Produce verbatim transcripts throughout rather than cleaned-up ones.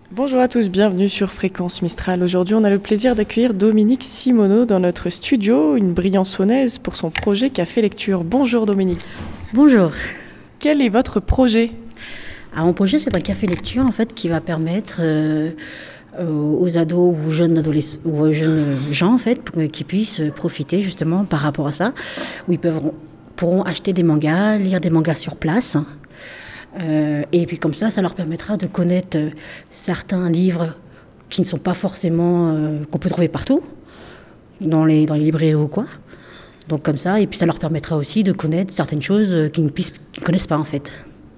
Bonjour à tous, bienvenue sur Fréquence Mistral. Aujourd'hui, on a le plaisir d'accueillir Dominique Simoneau dans notre studio, une Briançonnaise pour son projet Café Lecture. Bonjour Dominique. Bonjour. Quel est votre projet ? Alors, mon projet, c'est un café lecture en fait qui va permettre euh, euh, aux ados ou jeunes adolescents ou aux jeunes gens en fait pour qu'ils puissent profiter justement par rapport à ça, où ils peuvent, pourront acheter des mangas, lire des mangas sur place. Euh, et puis comme ça, ça leur permettra de connaître euh, certains livres qui ne sont pas forcément euh, qu'on peut trouver partout dans les dans les librairies ou quoi. Donc comme ça, et puis ça leur permettra aussi de connaître certaines choses euh, qu'ils ne puissent, qu'ils connaissent pas en fait.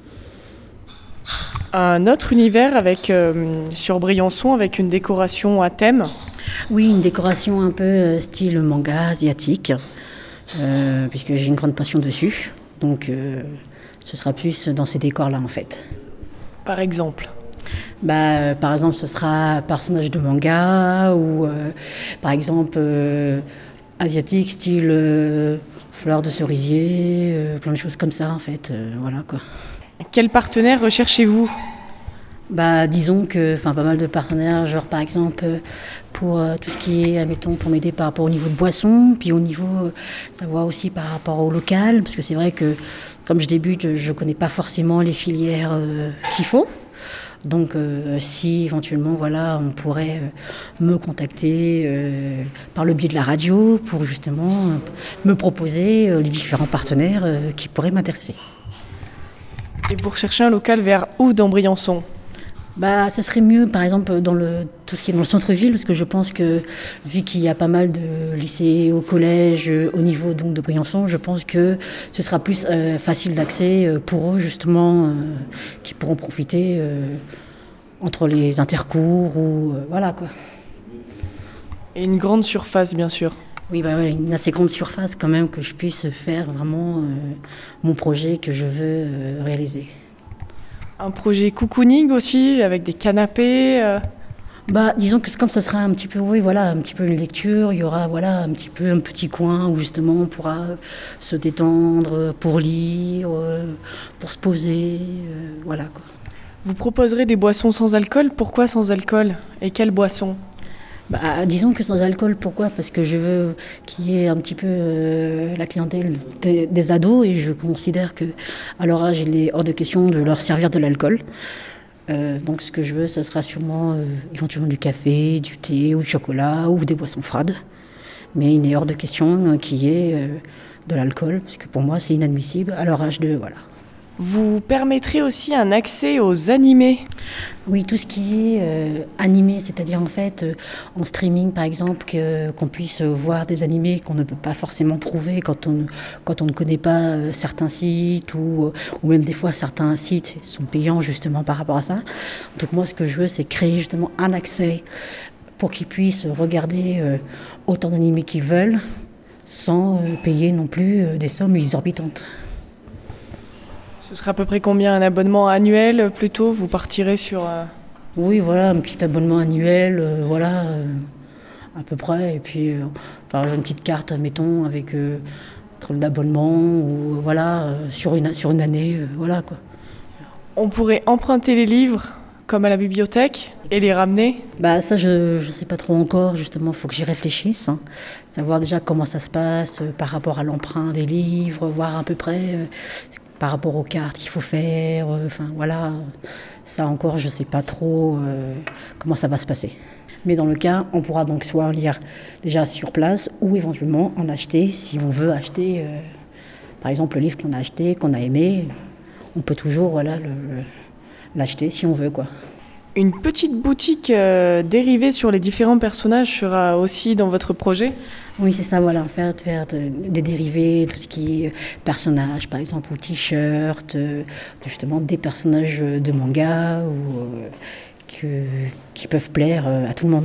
Un autre univers avec, euh, sur Briançon avec une décoration à thème. Oui, une décoration un peu euh, style manga asiatique, euh, puisque j'ai une grande passion dessus. Donc euh, ce sera plus dans ces décors-là en fait. Par exemple. Bah, euh, par exemple, ce sera personnage de manga ou euh, par exemple euh, asiatique style euh, fleurs de cerisier, euh, plein de choses comme ça en fait. Euh, voilà quoi. Quel partenaire recherchez-vous ? Bah, disons que, enfin, pas mal de partenaires, genre par exemple euh, pour euh, tout ce qui est, admettons, pour m'aider par rapport au niveau de boisson, puis au niveau, euh, savoir aussi par rapport au local, parce que c'est vrai que comme je débute, je ne connais pas forcément les filières euh, qu'il faut. Donc, euh, si éventuellement, voilà, on pourrait euh, me contacter euh, par le biais de la radio pour justement euh, me proposer euh, les différents partenaires euh, qui pourraient m'intéresser. Et vous recherchez un local vers où dans Briançon ? Bah, ça serait mieux, par exemple, dans le, tout ce qui est dans le centre-ville, parce que je pense que, vu qu'il y a pas mal de lycées au collège, euh, au niveau donc, de Briançon, je pense que ce sera plus euh, facile d'accès euh, pour eux, justement, euh, qui pourront profiter euh, entre les intercours ou euh, voilà, quoi. Et une grande surface, bien sûr. Oui, bah, ouais, une assez grande surface, quand même, que je puisse faire vraiment euh, mon projet que je veux euh, réaliser. Un projet cocooning aussi, avec des canapés. euh. Bah, disons que c'est comme ça sera un petit peu, oui, voilà, un petit peu une lecture, il y aura, voilà, un petit peu un petit coin où justement on pourra se détendre pour lire, euh, pour se poser, euh, voilà quoi. Vous proposerez des boissons sans alcool. Pourquoi sans alcool ? Et quelles boissons ? Bah, disons que sans alcool, pourquoi ? Parce que je veux qu'il y ait un petit peu euh, la clientèle des, des ados et je considère que à leur âge, il est hors de question de leur servir de l'alcool. Euh, donc ce que je veux, ça sera sûrement euh, éventuellement du café, du thé ou du chocolat ou des boissons froides. Mais il n'est hors de question euh, qu'il y ait euh, de l'alcool, parce que pour moi c'est inadmissible à leur âge de... Voilà. Vous permettrez aussi un accès aux animés. Oui, tout ce qui est euh, animé, c'est-à-dire en fait euh, en streaming par exemple, que, qu'on puisse voir des animés qu'on ne peut pas forcément trouver quand on, quand on ne connaît pas euh, certains sites ou, euh, ou même des fois certains sites sont payants justement par rapport à ça. Donc moi ce que je veux c'est créer justement un accès pour qu'ils puissent regarder euh, autant d'animés qu'ils veulent sans euh, payer non plus euh, des sommes exorbitantes. Ce sera à peu près combien ? Un abonnement annuel plutôt ? Vous partirez sur... euh, Oui, voilà, un petit abonnement annuel, euh, voilà, euh, à peu près. Et puis, euh, par exemple, une petite carte, mettons, avec euh, l'abonnement, ou euh, voilà, euh, sur, une, sur une année, euh, voilà, quoi. On pourrait emprunter les livres, comme à la bibliothèque, et les ramener. Bah, ça, je ne sais pas trop encore, justement, il faut que j'y réfléchisse. Hein. Savoir déjà comment ça se passe euh, par rapport à l'emprunt des livres, voir à peu près euh, par rapport aux cartes qu'il faut faire, euh, enfin, voilà. Ça encore, je ne sais pas trop euh, comment ça va se passer. Mais dans le cas, on pourra donc soit lire déjà sur place ou éventuellement en acheter si on veut acheter, euh, par exemple, le livre qu'on a acheté, qu'on a aimé. On peut toujours voilà, le, l'acheter si on veut, quoi. Une petite boutique euh, dérivée sur les différents personnages sera aussi dans votre projet ? Oui, c'est ça, voilà, faire, faire de- des dérivés, tout ce qui est personnages, par exemple, ou t-shirts, euh, justement des personnages de manga ou, euh, que- qui peuvent plaire euh, à tout le monde.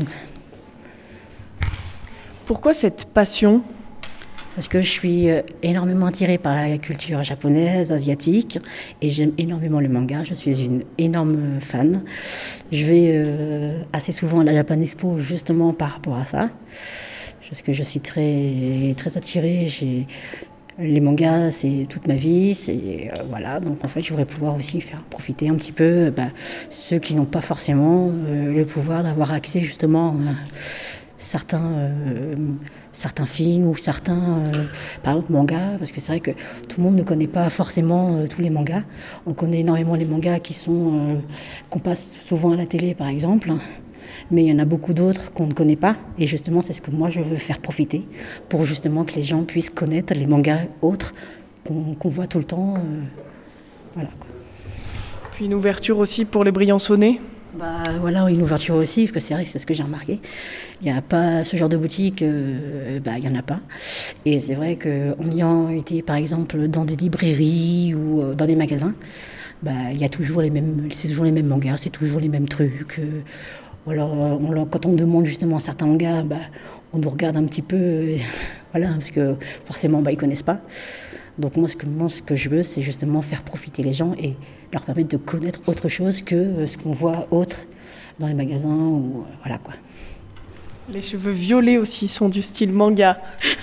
Pourquoi cette passion ? Parce que je suis euh, énormément attirée par la culture japonaise, asiatique, et j'aime énormément le manga. Je suis une énorme fan. Je vais euh, assez souvent à la Japan Expo justement par rapport à ça. Parce que je suis très, très attirée. J'ai Les mangas, c'est toute ma vie, c'est euh, voilà. Donc en fait, je voudrais pouvoir aussi faire profiter un petit peu euh, bah, ceux qui n'ont pas forcément euh, le pouvoir d'avoir accès justement à certains euh, certains films ou certains euh, par exemple mangas, parce que c'est vrai que tout le monde ne connaît pas forcément euh, tous les mangas. On connaît énormément les mangas qui sont euh, qu'on passe souvent à la télé, par exemple. Mais il y en a beaucoup d'autres qu'on ne connaît pas. Et justement, c'est ce que moi, je veux faire profiter pour justement que les gens puissent connaître les mangas autres qu'on qu'on voit tout le temps. Euh, voilà, quoi. Puis une ouverture aussi pour les Briançonnais. Bah, voilà, une ouverture aussi, parce que c'est vrai que c'est ce que j'ai remarqué. Il n'y a pas ce genre de boutique, euh, bah, il n'y en a pas. Et c'est vrai qu'en ayant été, par exemple, dans des librairies ou euh, dans des magasins, bah, il y a toujours les mêmes, c'est toujours les mêmes mangas, c'est toujours les mêmes trucs. Euh, Ou alors, on, quand on demande justement certains mangas, bah, on nous regarde un petit peu, euh, voilà, parce que forcément, bah, ils ne connaissent pas. Donc moi ce, que, moi, ce que je veux, c'est justement faire profiter les gens et leur permettre de connaître autre chose que euh, ce qu'on voit autre dans les magasins. Ou, euh, voilà, quoi. Les cheveux violets aussi sont du style manga.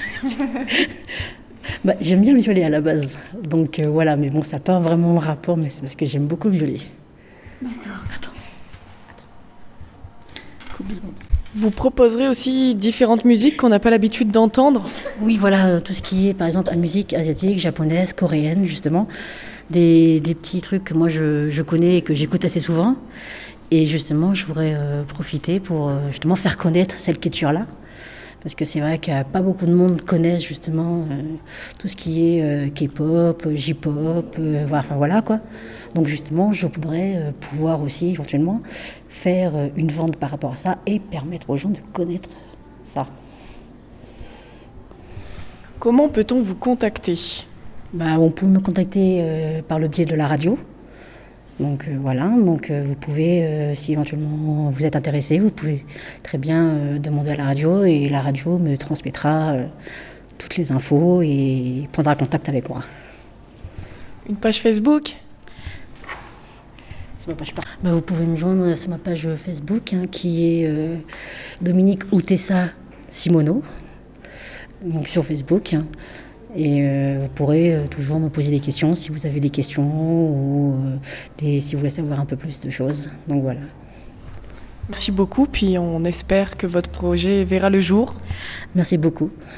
Bah, j'aime bien le violet à la base, donc euh, voilà, mais bon, ça n'a pas vraiment un rapport, mais c'est parce que j'aime beaucoup le violet. D'accord. Attends. Vous proposerez aussi différentes musiques qu'on n'a pas l'habitude d'entendre. Oui, voilà, tout ce qui est par exemple la musique asiatique, japonaise, coréenne, justement. Des, des petits trucs que moi je, je connais et que j'écoute assez souvent. Et justement, je voudrais euh, profiter pour euh, justement faire connaître cette culture-là. Parce que c'est vrai que pas beaucoup de monde connaissent justement euh, tout ce qui est euh, K-pop, J-pop, euh, voilà, enfin, voilà quoi. Donc justement, je voudrais euh, pouvoir aussi éventuellement faire euh, une vente par rapport à ça et permettre aux gens de connaître ça. Comment peut-on vous contacter ? Bah, on peut me contacter euh, par le biais de la radio. Donc euh, voilà, donc euh, vous pouvez, euh, si éventuellement vous êtes intéressé, vous pouvez très bien euh, demander à la radio et la radio me transmettra euh, toutes les infos et prendra contact avec moi. Une page Facebook ? C'est ma page par- bah, vous pouvez me joindre sur ma page Facebook hein, qui est euh, Dominique Outessa Simono, donc sur Facebook. Hein. Et euh, vous pourrez euh, toujours me poser des questions si vous avez des questions ou euh, des, si vous voulez savoir un peu plus de choses. Donc voilà. Merci beaucoup, puis on espère que votre projet verra le jour. Merci beaucoup.